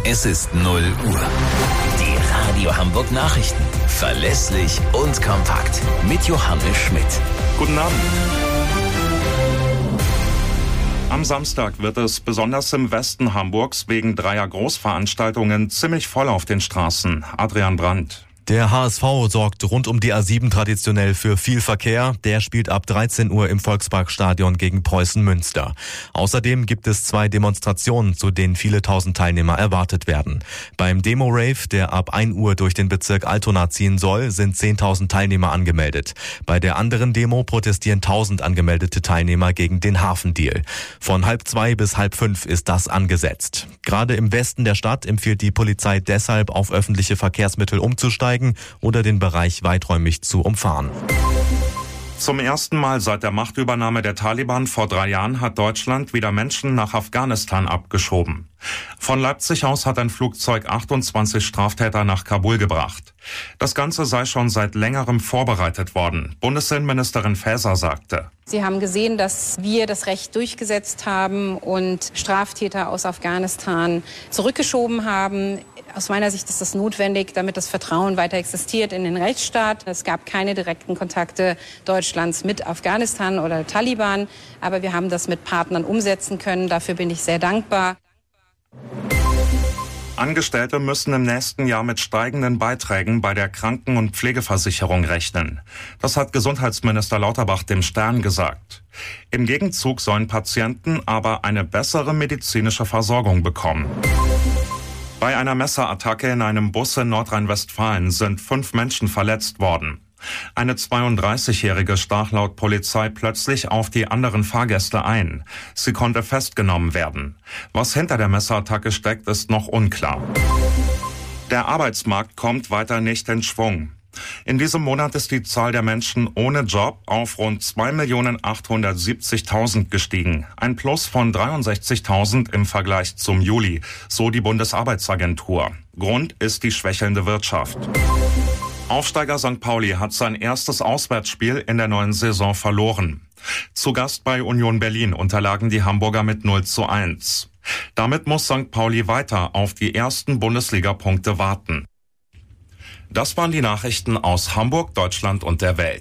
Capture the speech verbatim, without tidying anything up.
Es ist null Uhr. Die Radio Hamburg Nachrichten. Verlässlich und kompakt. Mit Johannes Schmidt. Guten Abend. Am Samstag wird es besonders im Westen Hamburgs wegen dreier Großveranstaltungen ziemlich voll auf den Straßen. Adrian Brandt. Der H S V sorgt rund um die A sieben traditionell für viel Verkehr. Der spielt ab dreizehn Uhr im Volksparkstadion gegen Preußen Münster. Außerdem gibt es zwei Demonstrationen, zu denen viele tausend Teilnehmer erwartet werden. Beim Demo-Rave, der ab ein Uhr durch den Bezirk Altona ziehen soll, sind zehntausend Teilnehmer angemeldet. Bei der anderen Demo protestieren tausend angemeldete Teilnehmer gegen den Hafendeal. Von halb zwei bis halb fünf ist das angesetzt. Gerade im Westen der Stadt empfiehlt die Polizei deshalb, auf öffentliche Verkehrsmittel umzusteigen oder den Bereich weiträumig zu umfahren. Zum ersten Mal seit der Machtübernahme der Taliban vor drei Jahren hat Deutschland wieder Menschen nach Afghanistan abgeschoben. Von Leipzig aus hat ein Flugzeug achtundzwanzig Straftäter nach Kabul gebracht. Das Ganze sei schon seit längerem vorbereitet worden. Bundesinnenministerin Faeser sagte: Sie haben gesehen, dass wir das Recht durchgesetzt haben und Straftäter aus Afghanistan zurückgeschoben haben. Aus meiner Sicht ist das notwendig, damit das Vertrauen weiter existiert in den Rechtsstaat. Es gab keine direkten Kontakte Deutschlands mit Afghanistan oder Taliban, aber wir haben das mit Partnern umsetzen können. Dafür bin ich sehr dankbar. Angestellte müssen im nächsten Jahr mit steigenden Beiträgen bei der Kranken- und Pflegeversicherung rechnen. Das hat Gesundheitsminister Lauterbach dem Stern gesagt. Im Gegenzug sollen Patienten aber eine bessere medizinische Versorgung bekommen. Bei einer Messerattacke in einem Bus in Nordrhein-Westfalen sind fünf Menschen verletzt worden. Eine zweiunddreißigjährige stach laut Polizei plötzlich auf die anderen Fahrgäste ein. Sie konnte festgenommen werden. Was hinter der Messerattacke steckt, ist noch unklar. Der Arbeitsmarkt kommt weiter nicht in Schwung. In diesem Monat ist die Zahl der Menschen ohne Job auf rund zwei Millionen achthundertsiebzigtausend gestiegen. Ein Plus von dreiundsechzigtausend im Vergleich zum Juli, so die Bundesarbeitsagentur. Grund ist die schwächelnde Wirtschaft. Aufsteiger Sankt Pauli hat sein erstes Auswärtsspiel in der neuen Saison verloren. Zu Gast bei Union Berlin unterlagen die Hamburger mit null zu eins. Damit muss Sankt Pauli weiter auf die ersten Bundesliga-Punkte warten. Das waren die Nachrichten aus Hamburg, Deutschland und der Welt.